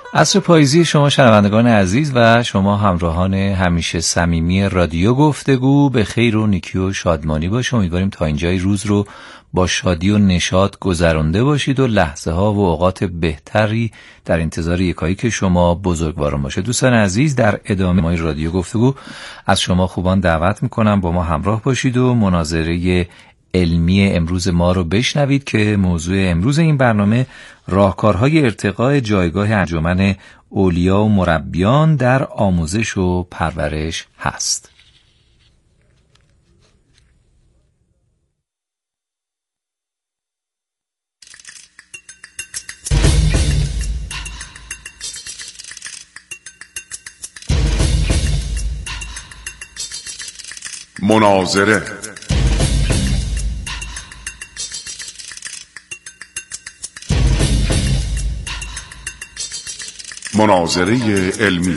عصر پاییزی شما شنوندگان عزیز و شما همراهان همیشه صمیمی رادیو گفتگو به خیر و نیکی و شادمانی باشه. امیدواریم تا اینجای روز رو با شادی و نشاط گذرانده باشید و لحظه ها و اوقات بهتری در انتظار یکایی که شما بزرگواران باشه. دوستان عزیز، در ادامه ما رادیو گفتگو از شما خوبان دعوت میکنم با ما همراه باشید و مناظره علمی امروز ما رو بشنوید که موضوع امروز این برنامه راهکارهای ارتقاء جایگاه انجمن اولیا و مربیان در آموزش و پرورش هست. مناظره علمی.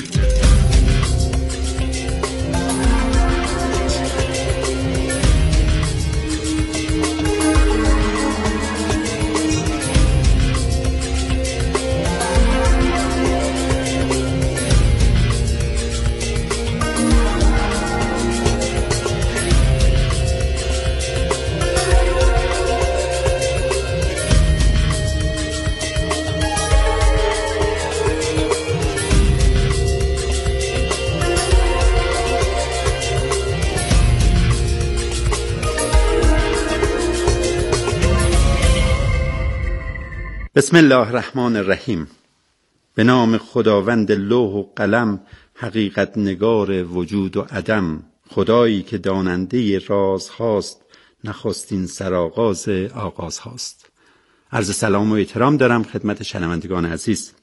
بسم الله الرحمن الرحیم. به نام خداوند لوح و قلم، حقیقت نگار وجود و عدم. خدایی که داننده راز هاست، نخستین سرآغاز آغاز هاست. عرض سلام و احترام دارم خدمت شنوندگان عزیز.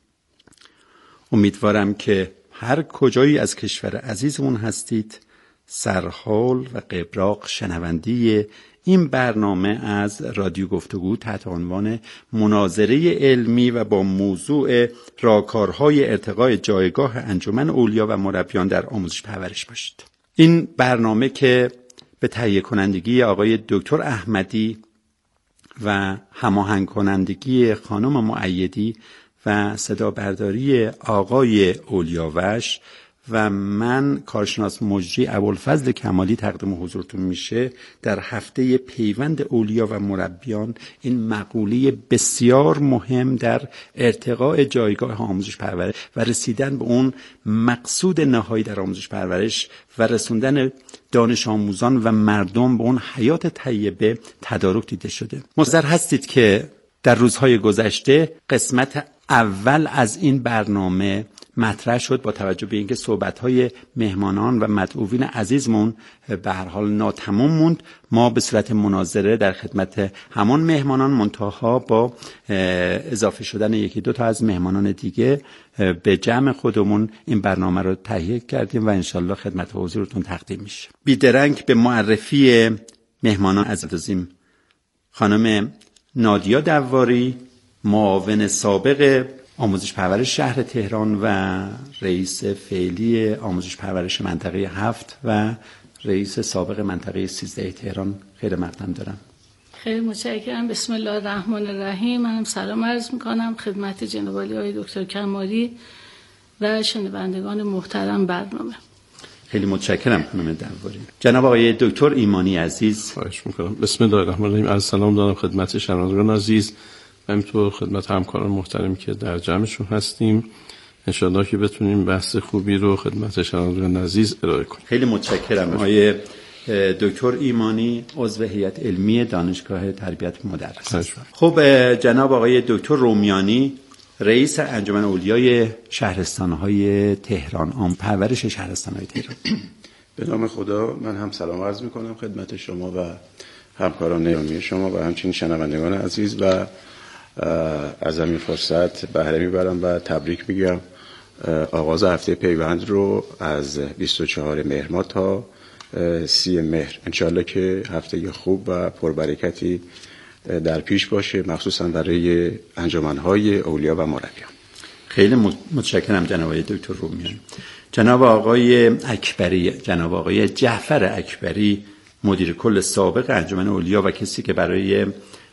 امیدوارم که هر کجایی از کشور عزیزمون هستید سرحال و قبراق شنوندی این برنامه از رادیو گفتگو تحت عنوان مناظره علمی و با موضوع راهکارهای ارتقاء جایگاه انجمن اولیا و مربیان در آموزش پرورش باشید. این برنامه که به تهیه کنندگی آقای دکتر احمدی و هماهنگ کنندگی خانم مؤیدی و صدا برداری آقای اولیاوش و من کارشناس مجری ابوالفضل کمالی تقدیم حضورتون میشه در هفته پیوند اولیا و مربیان، این مقوله بسیار مهم در ارتقاء جایگاه آموزش پرورش و رسیدن به اون مقصود نهایی در آموزش پرورش و رسوندن دانش آموزان و مردم به اون حیات طیبه تدارک دیده شده. مستحضر هستید که در روزهای گذشته قسمت اول از این برنامه مطرح شد با توجه به اینکه صحبت‌های مهمانان و مدعوین عزیزمون به هر حال ناتمام موند. ما به صورت مناظره در خدمت همان مهمانان منتها با اضافه شدن یکی دو تا از مهمانان دیگه به جمع خودمون این برنامه رو تهیه کردیم و انشالله خدمت حضورتون تقدیم میشه. بیدرنگ به معرفی مهمانان عزیزیم. خانم نادیا دواری، معاون سابق آموزش پرورش شهر تهران و رئیس فعلی آموزش پرورش منطقه 7 و رئیس سابق منطقه 13 تهران، خیلی مقدم دارم. خیلی متشکرم. بسم الله الرحمن الرحیم. منم سلام عرض میکنم خدمت جناب آقای دکتر کمالی و شنوندگان محترم برنامه. خیلی متشکرم خانم دواری. جناب آقای دکتر ایمانی عزیز. خواهش میکنم. بسم الله الرحمن الرحیم. عرض سلام دارم خدمت شنوندگان عزیز و همینطور خدمت همکاران محترمی که در جمعشون هستیم. انشاءالله که بتونیم بحث خوبی رو خدمت شنوندگان عزیز ارائه کنیم. خیلی متشکرم. آقای دکتر ایمانی عضو هیئت علمی دانشگاه تربیت مدرس. خب جناب آقای دکتر رومیانی، رئیس انجمن اولیای شهرستان‌های تهران، عام پرورش شهرستان‌های تهران. به نام خدا من هم سلام عرض می‌کنم خدمت شما و همکاران نظامی شما و همچنین شنوندگان عزیز و از همین فرصت بهره میبرم و تبریک میگم آغاز هفته پیوند رو از 24 مهر ماه تا 30 مهر. انشالله که هفته خوب و پربرکتی در پیش باشه، مخصوصا برای انجمنهای اولیا و مربیان. خیلی متشکرم جناب آقای دکتر رومیانی. جناب آقای اکبری، جناب آقای جعفر اکبری، مدیر کل سابق انجمن اولیا و کسی که برای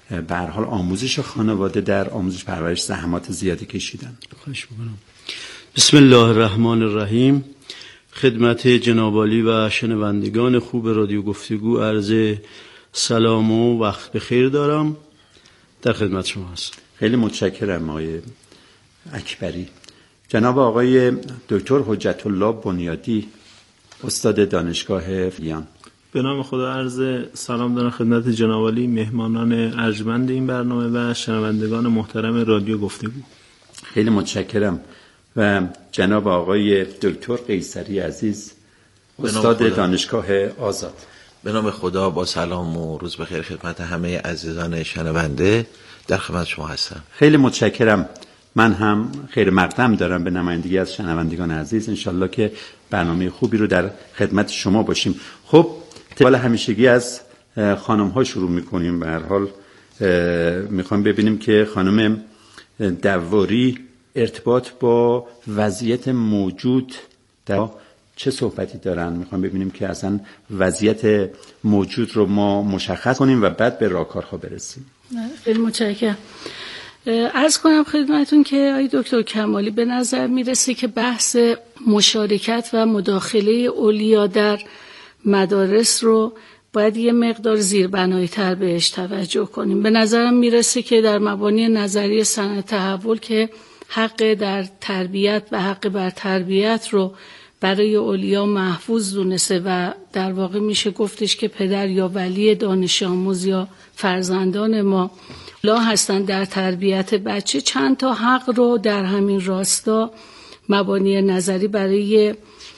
به هر حال آموزش خانواده در آموزش پرورش زحمات زیادی کشیدن. خواهش می‌کنم. بسم الله الرحمن الرحیم. خدمت جناب عالی و شنوندگان خوب رادیو گفتگو عرض سلام و وقت بخیر دارم. در خدمت شما هستم. خیلی متشکرم آقای اکبری. جناب آقای دکتر حجت الله بنیادی، استاد دانشگاه ویان. به نام خدا عرض سلام دارم خدمت جناب عالی، مهمانان ارجمند این برنامه و شنوندگان محترم رادیو گفتگو. خیلی متشکرم. و جناب آقای دکتر قیصری عزیز، استاد دانشگاه آزاد. به نام خدا، با سلام و روز بخیر خدمت همه عزیزان شنونده، در خدمت شما هستم. خیلی متشکرم. من هم خیر مقدم دارم به نمایندگی از شنوندگان عزیز. انشالله که برنامه خوبی رو در خدمت شما باشیم. خب طبق همیشگی از خانم ها شروع میکنیم. به هر حال میخوام ببینیم که خانم دواری ارتباط با وضعیت موجود در چه صحبتی دارن. میخوام ببینیم که اصلا وضعیت موجود رو ما مشخص کنیم و بعد به راهکارها برسیم. خیلی متشکرم. عرض کنم خدمتون که آقای دکتر کمالی به نظر میرسه که بحث مشارکت و مداخله اولیا در مدارس رو باید یه مقدار زیربنایی تر بهش توجه کنیم. به نظرم میرسه که در مبانی نظریه صنعت تحول که حق در تربیت و حق بر تربیت رو برای اولیا محفوظ دونسته و در واقع میشه گفتش که پدر یا ولی دانش آموز یا فرزندان ما لا هستن در تربیت بچه، چند تا حق رو در همین راستا مبانی نظری برای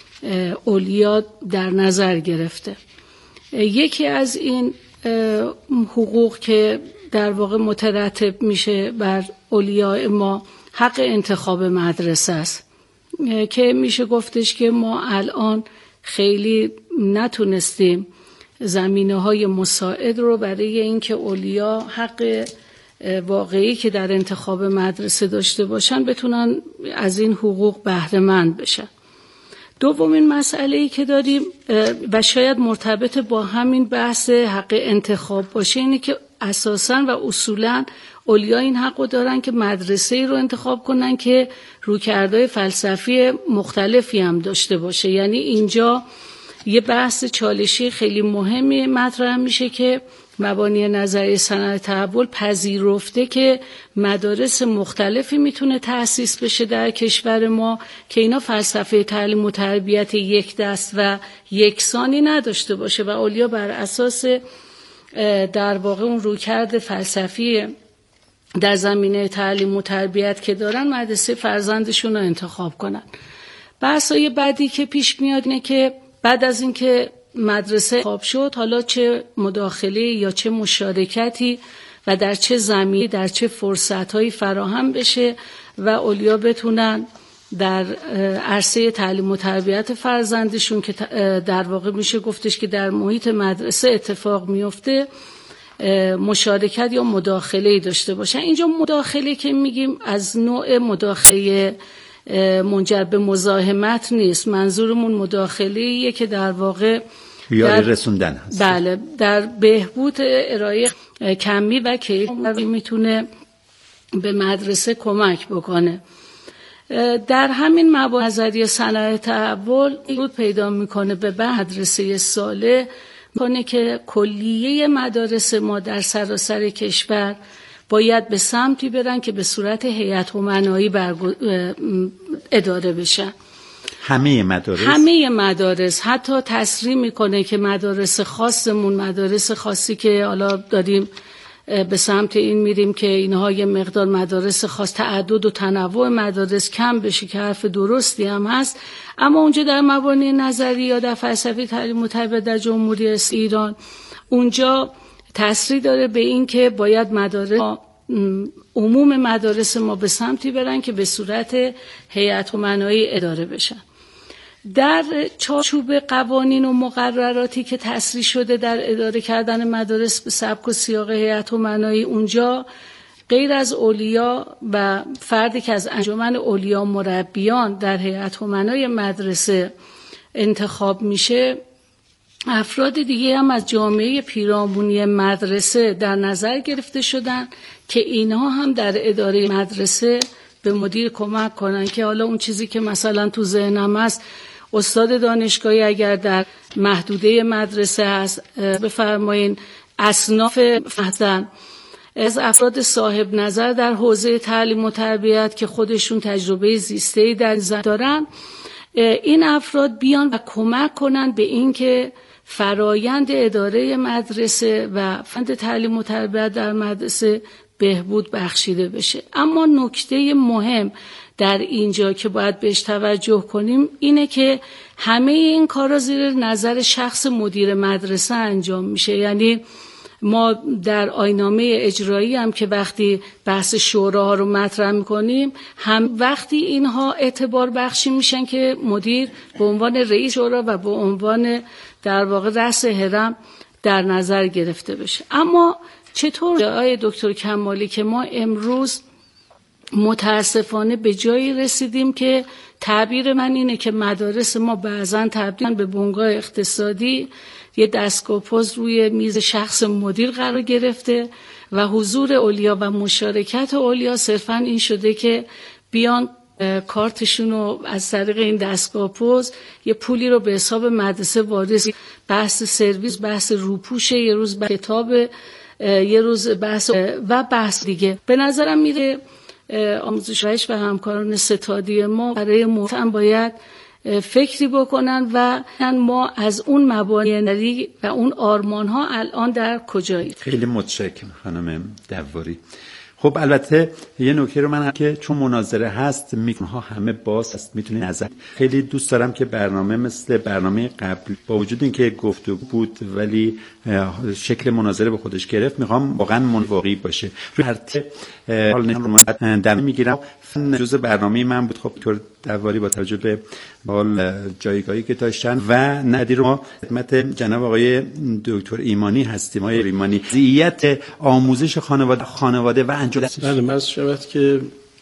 اولیا در نظر گرفته. یکی از این حقوق که در واقع مترتب میشه بر اولیا ما حق انتخاب مدرسه است که میشه گفتش که ما الان خیلی نتونستیم زمینه‌های مساعد رو برای اینکه اولیا حق واقعی که در انتخاب مدرسه داشته باشن بتونن از این حقوق بهره مند بشن. دومین مسئله‌ای که داریم و شاید مرتبط با همین بحث حق انتخاب باشه اینه که اساساً و اصولاً اولیا این حق رو دارن که مدرسه‌ای رو انتخاب کنن که رویکردهای فلسفی مختلفی هم داشته باشه. یعنی اینجا یه بحث چالشی خیلی مهمی مطرح میشه که مبانی نظریه صنعت تحول پذیرفته که مدارس مختلفی میتونه تأسیس بشه در کشور ما که اینا فلسفه تعلیم و تربیت یک دست و یکسانی نداشته باشه و اولیا بر اساس در واقع اون رویکرد فلسفی در زمینه تعلیم و تربیت که دارن مدرسه فرزندشون رو انتخاب کنن. بحثای بعدی که پیش میاد اینه که بعد از اینکه مدرسه خواب شد حالا چه مداخله یا چه مشارکتی و در چه زمینی در چه فرصت‌هایی فراهم بشه و اولیا بتونن در عرصه تعلیم و تربیت فرزندشون که در واقع میشه گفتش که در محیط مدرسه اتفاق میفته مشارکت یا مداخله داشته باشن. اینجا مداخله که میگیم از نوع مداخله منجر به مزاحمت نیست. منظورمون مداخله‌ایه که در واقع یاری رسوندن هست. بله، در بهبود ارائه کمی و کیفی میتونه به مدرسه کمک بکنه. در همین مباحث نظریه صنعت تحول ورود پیدا میکنه به مدرسه صالح کنه که کلیه مدارس ما در سراسر کشور باید به سمتی برن که به صورت هیئت امنایی اداره بشن. همه مدارس حتی تصریح میکنه که مدارس خاصمون، مدارس خاصی که حالا داریم به سمت این میریم که اینها یه مقدار مدارس خاص تعدد و تنوع مدارس کم بشه که حرف درستی هم هست، اما اونجا در مبانی نظری یا در فلسفه تعلیم و تربیت در جمهوری اسلامی ایران اونجا تصریح داره به این که باید عموم مدارس ما به سمتی برن که به صورت هیئت امنایی اداره بشن. در چارچوب قوانین و مقرراتی که تصریح شده در اداره کردن مدارس به سبک و سیاق هیئت امنایی اونجا غیر از اولیا و فردی که از انجمن اولیا مربیان در هیئت امنای مدرسه انتخاب میشه افراد دیگه هم از جامعه پیرامونی مدرسه در نظر گرفته شدن که اینها هم در اداره مدرسه به مدیر کمک کنن، که حالا اون چیزی که مثلا تو ذهنم هست، استاد دانشگاهی اگر در محدوده مدرسه هست بفرمایین، اصناف فهدن از افراد صاحب نظر در حوزه تعلیم و تربیت که خودشون تجربه زیسته‌ای در دارن، این افراد بیان و کمک کنن به این که فرایند اداره مدرسه و فند تعلیم و تربیت در مدرسه بهبود بخشیده بشه. اما نکته مهم در اینجا که باید بهش توجه کنیم اینه که همه این کارا زیر نظر شخص مدیر مدرسه انجام میشه. یعنی ما در آیین‌نامه اجرایی هم که وقتی بحث شوراها رو مطرح میکنیم، هم وقتی اینها اعتبار بخشی میشن که مدیر به عنوان رئیس شورا و به عنوان در واقع رأس هرم در نظر گرفته بشه. اما چطور آقای دکتر کمالی که ما امروز متاسفانه به جایی رسیدیم که تعبیر من اینه که مدارس ما بعضاً تبدیل به بنگاه اقتصادی، یه دستگاه پست روی میز شخص مدیر قرار گرفته و حضور اولیا و مشارکت اولیا صرفاً این شده که بیان کارتشون رو از طریق این دستگاه پست یه پولی رو به حساب مدرسه واریز، بحث سرویس، بحث روپوشه، یه روز کتاب، یه روز بحث و بحث دیگه. به نظرم میره آموزش و همکاران ستادی ما برای محتم باید فکری بکنن و ما از اون مبانی و اون آرمان ها الان در کجایید. خیلی متشکرم خانم دواری. خب البته یه نکته رو من که چون مناظره هست میکروفون‌ها همه باز است، میتونید نظر. خیلی دوست دارم که برنامه مثل برنامه قبل با وجود اینکه گفتگو بود ولی شکل مناظره به خودش گرفت، میخوام واقعا منواقعی باشه. هر حال در میگیرم جزء برنامه من بود. خب دکتر دواری با توجه به جایگاهی که داشتن و ندیر ما خدمت جناب آقای دکتر ایمانی هستیم. آقای ایمانی، وضعیت آموزش خانواده و انجام. بله، من شود که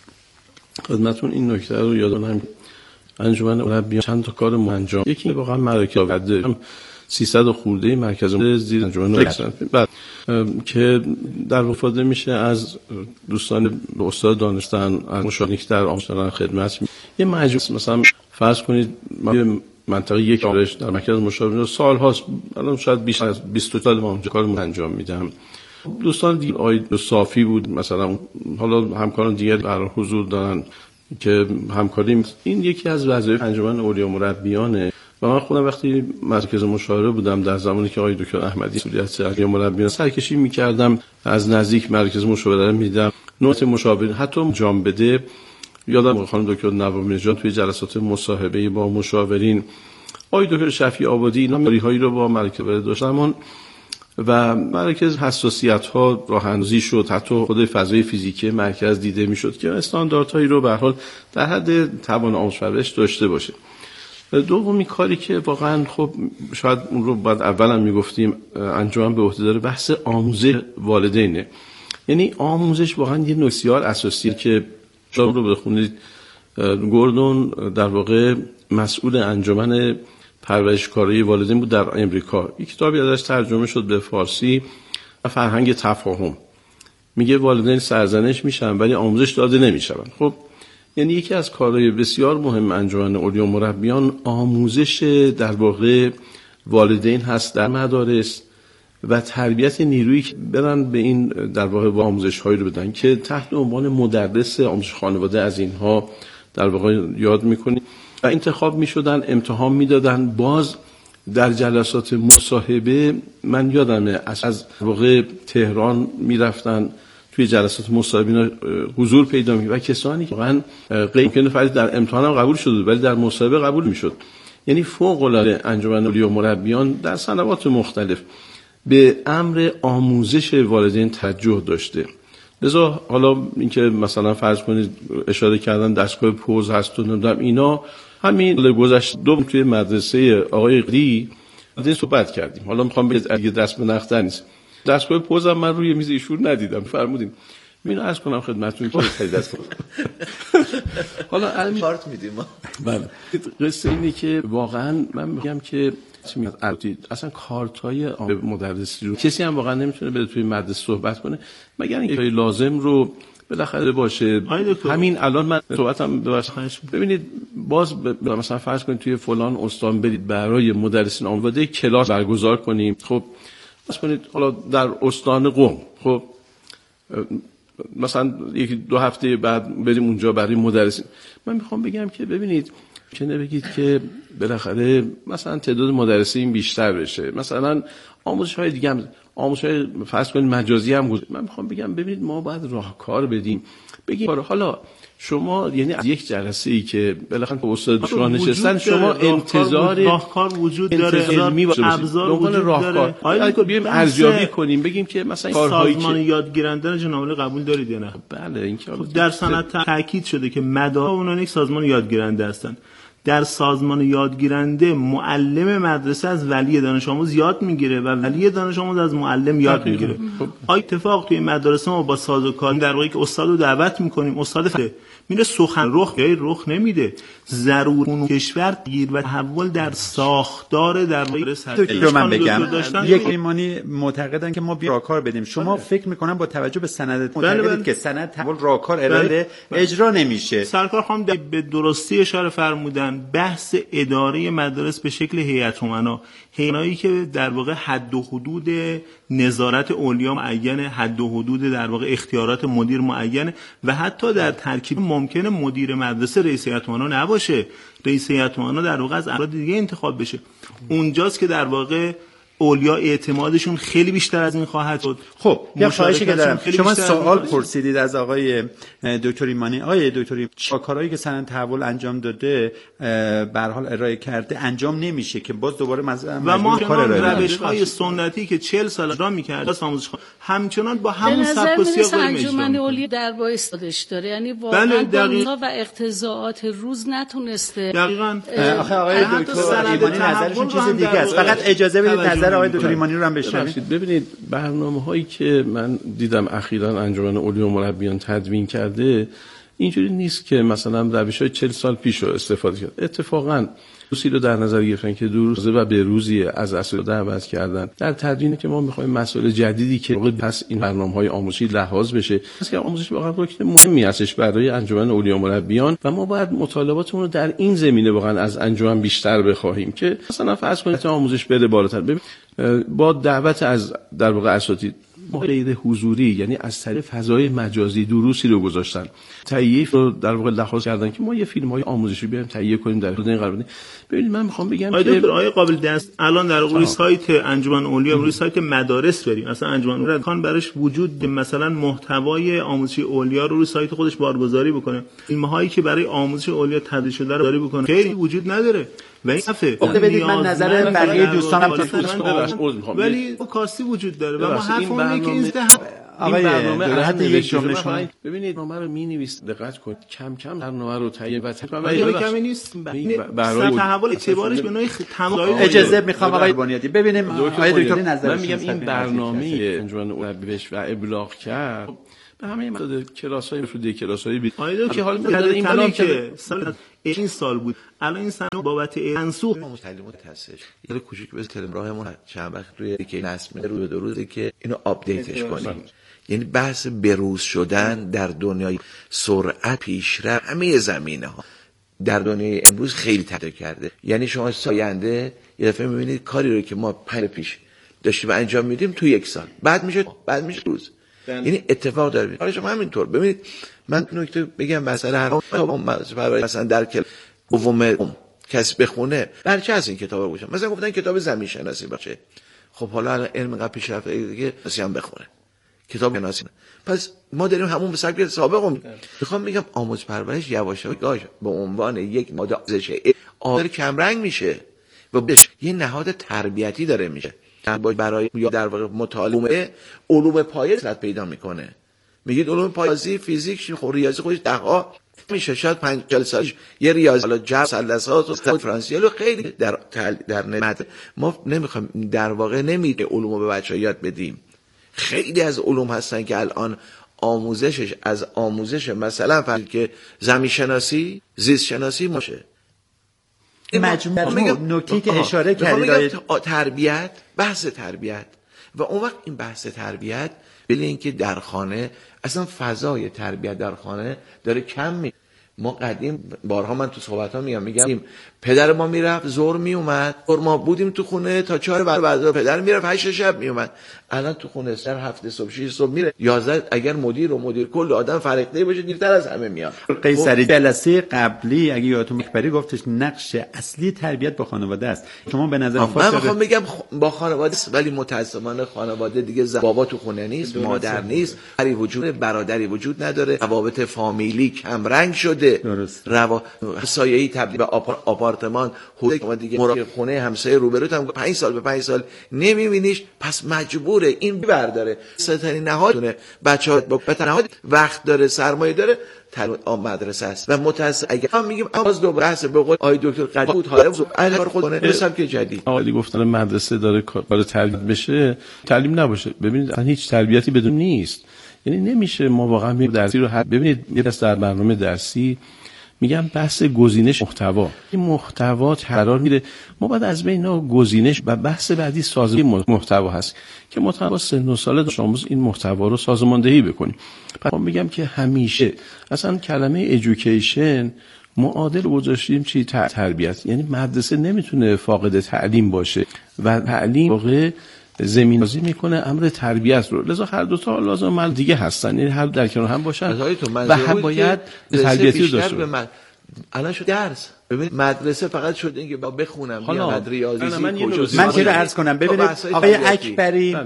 خدمتون این نکته رو یادم انجمن مربیان چند تا کار انجام. یکی واقعا مراکز آورده 300 خورده مرکز زیر انجمن بعد که در وفاده میشه از دوستان استاد دانشتن مشارکت در آموزش خدمت. یه مجلس مثلا فرض کنید ما منطقه یک آرش در مرکز مشاوره سال هاست، الان شاید بیش از 20 سال ما اونجا کار انجام میدم. دوستان دیگه آید صافی بود مثلا، حالا همکاران دیگه برای حضور دارن که همکاری. این یکی از وظایف انجمن اولیا مربیانه و من خودم وقتی مرکز مشاوره بودم در زمانی که آقای دکتر احمدی مسئولیت اولیا مربیان سرکشی می‌کردم، از نزدیک مرکز مشاوره می‌دیدم، نوت مشاورین حتی جام بده. یادم خانم دکتر نوامی نژاد توی جلسات مصاحبه با مشاورین، آقای دکتر شفیع آبادی، اینا میاری‌هایی رو با مرکز داشتن و مرکز حساسیت‌ها راه‌اندازی شد، حتی خود فضای فیزیکی مرکز دیده می‌شد که استانداردهایی رو به هر حال در حد توان آموزش پرورش داشته باشه. دومی کاری که واقعا خب شاید اون رو بعد اولم میگفتیم انجام به عهده داره، بحث آموزش والدینه. یعنی آموزش واقعا یه نکته اساسیه که شما رو بخونید. گوردون در واقع مسئول انجمن پرورشکاری والدین بود در امریکا. یک کتابی ازش ترجمه شد به فارسی، فرهنگ تفاهم. میگه والدین سرزنش میشن ولی آموزش داده نمیشن. خب یعنی یکی از کارهای بسیار مهم انجمن اولیا مربیان آموزش در واقع والدین هست در مدارس و تربیت نیرویی که برن به این در واقع آموزش هایی رو بدن که تحت عنوان مدرس آموزش خانواده از اینها در واقع یاد میکنیم و انتخاب میشدن، امتحان میدادن. باز در جلسات مصاحبه من یادمه از واقع تهران میرفتن توی جلسات مصاحبه حضور پیدا می‌کرد و کسانی که واقعا ممکنه فرض در امتحان هم قبول شده ولی در مصاحبه قبول میشد. یعنی فوق العاده انجمن اولیا مربیان در سنوات مختلف به امر آموزش والدین توجه داشته. لذا حالا اینکه مثلا فرض کنید اشاره کردن دستگاه پوز هست و نمیدونم اینا، همین گذشته دوم توی مدرسه آقای قلی از این صحبت کردیم. حالا میخوام بگم دست به نختن نیست. دستگاه پوز هم من روی میز ایشون ندیدم، فرمودین. اینو عرض کنم خدمتتون که خیلی دست حالا کارت میدیم. بله. قصه اینه که واقعا من میگم که اصلا کارتای مدرسی رو کسی هم واقعا نمیتونه بره توی مدرسه صحبت کنه مگر اینکه لازم رو بالاخره باشه. همین الان من صحبتم ببینید باز مثلا فرض کنید توی فلان استان برید برای مدرسین آماده کلاس برگزار کنیم. خب فرض کنید حالا در استان قم، خب مثلا یکی دو هفته بعد بریم اونجا برای مدرسین. من میخوام بگم که ببینید چه بگید که بالاخره مثلا تعداد مدرسین بیشتر بشه، مثلا آموزش‌های دیگه هم آموزش‌های فرض کنید مجازی هم من میخوام بگم ببینید ما باید راهکار بدیم. بگیم حالا شما یعنی از یک جلسه‌ای که بالاخره استاد شما نشستن شما انتظار راهکار وجود داره، ابزار وجود داره. آیا بیایم ارزیابی کنیم بگیم که مثلا سازمان یادگیرنده جناب قبول دارید یا نه؟ بله این که در سند تاکید شده که مدارس اونها یک سازمان یادگیرنده هستند. در سازمان یادگیرنده معلم مدرسه از ولی دانش آموز یاد میگیره و ولی دانش آموز از معلم یاد میگیره. آیا اتفاق توی مدارس ما با سازوکار در واقعی که استاد رو دعوت میکنیم، استاد میره سخن رخ نمیده. ضرور کشور گیر و تحول در ساختار در واقع رو من بگم یک ایمانی معتقدن که ما بیا راهکار بدیم. شما فکر میکنم با توجه به سند معتقدید که سند تحول راهکار ارائه اجرا نمیشه. سرکار خانم به درستی اشاره فرمودن بحث اداره مدارس به شکل هیئت امنا، هیئتی که در واقع حد و حدود نظارت اولیا معینه، حد و حدود در واقع اختیارات مدیر معینه و حتی در ترکیب ممکنه مدیر مدرسه رئیس هیئت امنا نباشه، رئیس هیئت امنا در واقع از افراد دیگه انتخاب بشه. اونجاست که در واقع اولیا اعتمادشون خیلی بیشتر از این خواهد شد. خب یه خواهشی که دارم، شما سوال پرسیدید از آقای دکتر ایمانی. آقای دکتر کارهایی که سند تحول انجام داده به هر حال ارائه کرده انجام نمیشه که باز دوباره و ما روش‌های سنتی که 40 سال اجرا می‌کرد آموزش همچنان با همون سبک و سیاق انجمن اولیه در بایستادش داره، یعنی واقعا با و اقتضاعات روز نتونسته. دقیقاً آقای دکتر ایمانی نظرشون چیز دیگه است. فقط اجازه بدید نظر آقای دکتر ایمانی رو هم بشنوید. ببینید برنامه‌هایی که من دیدم اخیراً انجمن اولیاء و مربیان تدوین کرده اینجوری نیست که مثلا روش‌های 40 سال پیش رو استفاده کرد. اتفاقاً اصولی رو در نظر گرفتن که دو روزه و به روزی از اصل دعوت کردن. در تدوینی که ما می‌خوایم مسائل جدیدی که پس این برنامه‌های آموزشی لحاظ بشه، مثلا آموزش واقعا رکن مهمی هستش برای انجمن اولیاء و مربیان و ما باید مطالباتمون رو در این زمینه واقعا از انجمن بیشتر بخواهیم که مثلا فرض کنید آموزش بره بالاتر. ببین با دعوت از در واقع اساتید غیر حضوری، یعنی از طریق فضای مجازی دروسی رو گذاشتن، تهیه رو در واقع لحاظ کردن که ما یه فیلم‌های آموزشی بیاریم تهیه کنیم در این قرار بدیم. ببینید من می‌خوام بگم که آقای قابل دست الان در روی سایت انجمن اولیاء روی سایت مدارس بریم، مثلا انجمن اولیاء کان براش وجود مثلا محتوای آموزشی اولیاء رو روی سایت خودش بارگذاری بکنه، فیلم‌هایی که برای آموزش اولیاء تدریس شده رو داری بکنه، خیلی وجود نداره. ولی بدید من نظر بقیه دوستانم ولی کاستی وجود داره و ما حرفمون اینه که این برنامه حتی یک جمله شما ببینید برنامه رو می‌نویسید، دقت کنید، کم کم برنامه رو تهیه و کمی نیست. برنامه تحول اعتبارش به نوعی تمام. اجازه می‌خوام آقای بنیادی ببینیم آقای دکتر نظر من میگم این برنامه انجمن اولیاء و ابلاغ کرد به همه مدد کلاس‌های مفروضه کلاس‌های که حالا این کلام که این سال بود الان این سنه بابت منسوخ تعلیمات هستش. یه کوچیک به تلگراممون چند وقت روی که نصب رو به دو روزه که اینو آپدیتش کنیم. یعنی بحث بروز شدن در دنیای سرعت پیشرفت همه زمینه‌ها در دنیای امروز خیلی تغییر کرده. یعنی شما ساینده یه دفعه می‌بینید کاری رو که ما 5 پیش داشتیم انجام میدیم تو یک سال بعد میشه روز. یعنی اتفاق داره. حالا شما همینطور ببینید من نکته بگم مثلا برای مثلا در دوم کسی بخونه برچه از این کتاب باشه، مثلا گفتن کتاب زمین شناسی باشه، خب حالا الان علم اینقدر پیشرفته دیگه کسی هم بخونه کتاب شناسی. پس ما داریم همون به سبک سابقم. میخوام بگم آموزش پرورش یواش یواش به عنوان یک ماده آموزش آخر کم رنگ میشه و یه نهاد تربیتی داره میشه برای در واقع مطالعه علوم پایه اصلاح پیدا میکنه. میگید علوم پایه فیزیک خود ریاضی خودش دهها میشه، شاید 50 سالش یه ریاضی حالا جبر مثلثات و فرانسوی خیلی در نمد ما نمیخوایم در واقع نمیده علومو به بچه‌ها یاد بدیم. خیلی از علوم هستن که الان آموزشش از آموزش مثلا فرض که زمین شناسی زیست شناسی باشه. مجموع نکته که اشاره کردید تربیت، بحث تربیت و اون وقت این بحث تربیت بله اینکه در خانه اصلا فضای تربیت در خانه داره کم می. ما قدیم بارها من تو صحبت‌ها میگم پدر ما میرفت ظهر میومد، ما بودیم تو خونه تا 4 بعد پدر میرفت 8 شب میومد. الان تو خونه سر هفته صبح 6 صبح میره 11 اگر مدیر کل آدم فرقته باشه دیرتر از همه میاد. قیصری جلسه قبلی اگه یادتون مخبری گفتش نقش اصلی تربیت با خانواده است. شما به نظر من میخوام بگم با خانواده است، ولی متأسفانه خانواده دیگه بابا تو خونه نیست، مادر نیست، هری وجود برادری وجود نداره، روابط فامیلی کم رنگ شده. درست. سایه‌ای تبدیل به آپارتمان، حوزه دیگه خونه همسایه روبروت هم 5 سال به 5 سال نمیبینیش، پس مجبوره این برداره. سترین نهادونه بچه‌ها با نهاد وقت داره، سرمایه داره، مدرسه است و متأسف اگه ما میگیم باز دو بحث به قول آقای دکتر قدیم بود حالا اهل کار خودونه رسم که جدید آقای گفتن مدرسه داره کار تربیت بشه، تعلیم نباشه. ببینید اصلا هیچ تربیتی بدون نیست. یعنی نمیشه ما واقعا درسی رو ببینید یه دست در برنامه درسی میگم بحث گزینش محتوا، این محتوا قرار میره ما بعد از بین اینا گزینش و بحث بعدی سازی محتوا هست که محتوا سن و سال دانش آموز این محتوا رو سازماندهی بکنیم. پس من میگم که همیشه اصلا کلمه ایژوکیشن معادل گذاشتیم چی تربیت، یعنی مدرسه نمیتونه فاقد تعلیم باشه و تعلیم واقع زمین‌سازی میکنه امر تربیت رو. لذا هر دو تا لازم دیگه هستن، یعنی هر در کنار هم باشن و هم باید تربیتی رو داشته باشن. الان شد درس، ببین مدرسه فقط شده اینکه با بخونم یا ریاضی من چرا عرض کنم ببینید آقای اکبری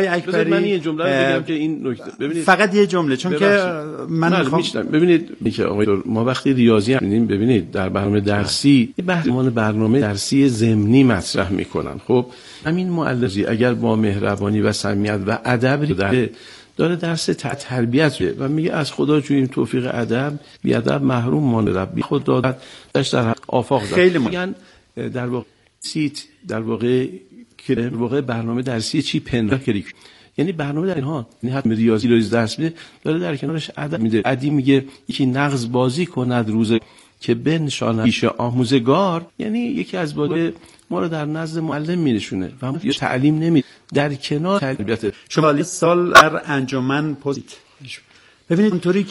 من یه جمله رو بگم که این نکته ببینید فقط یه جمله چون که من میخوام ببینید که آقای ما وقتی ریاضی می‌بینیم ببینید در برنامه درسی برنامه درسی ضمنی مطرح میکنن. خب همین معلمی اگر با مهربانی و صمیمیت و ادب داره درس تربیت و میگه از خدا جوییم توفیق ادب، بی ادب محروم مانده رب، خود دادت داشت در آفاق زد. خیلی میگن در واقع در واقع برنامه درسی چی پنداکری، یعنی برنامه در اینها یعنی حتی ریاضی رو درس میده داره در کنارش ادب میده. ادی میگه یکی نغز بازی کند روز که بنشاند پیش آموزگار، یعنی یکی از باده ما رو در نزد معلم می‌نشونه و ما تعلیم نمیده در کنار تربیت. شما سال در انجمن پوزیت ببینید اونطوری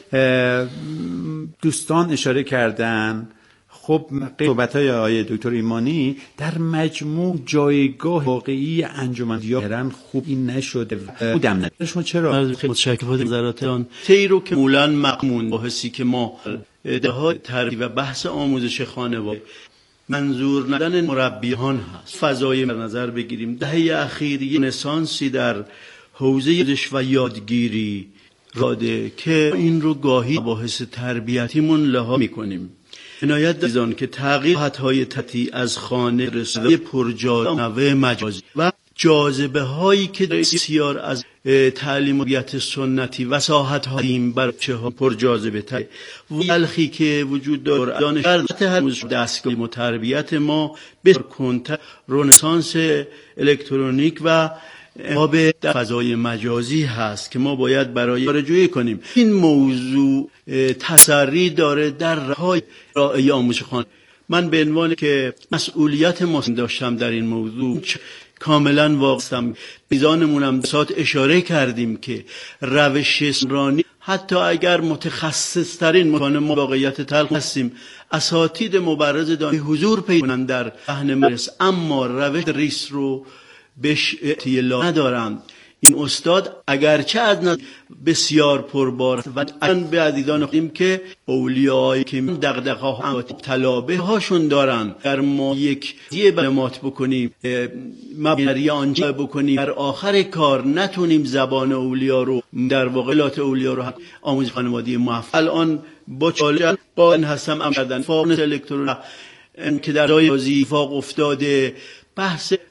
دوستان اشاره کردن. خب صحبت‌های آقای دکتر ایمانی در مجموع جایگاه واقعی انجمن خوب این نشده بودم نه. شما چرا خیلی متشکرم از نظراتتان. تیرو که مولاً مقمون باحثی که ما ادعای تربیت و بحث آموزش خانواده منظور ندن مربیان هست. فضای در نظر بگیریم دهه اخیری رنسانسی در حوزه دش و یادگیری راده که این رو گاهی بحث تربیتیمون لها میکنیم. عنایت دارید که تغییر حدهای تتی از خانه رسیده پرجاذبه مجازی و جاذبه هایی که بسیار از تعلیم و تربیت سنتی وساحت هاییم بر چه ها پرجاذبه تر ولخی که وجود داره دانش هر دستگاه تربیت ما به کنتر رنسانس الکترونیک و آب در فضای مجازی هست که ما باید برای رجوع کنیم. این موضوع تسری داره در راه آموزش خانواده. من به عنوان که مسئولیت ما داشتم در این موضوع کاملا واقعم میزانمونم ساعت اشاره کردیم که روش سخنرانی حتی اگر متخصص ترین مکان ما واقعیت تلخ هستیم اساتید مبرز دانی حضور پیدا کنند در صحن مدرسه اما روش ریس رو بهش اطلاع ندارند. این استاد اگرچه از بسیار پربار و الان به عزیزان خودیم که اولیایی که دغدغه‌ها و طلابه هاشون دارن در ما یک کلمات بکنیم مبنی آنجا بکنیم در آخر کار نتونیم زبان اولیا رو در واقعات اولیا رو آموزش خانوادگی موفق الان با چالش قائل هستم ام کردن فاقنس الکترون که در جای وظیفه افتاده بحث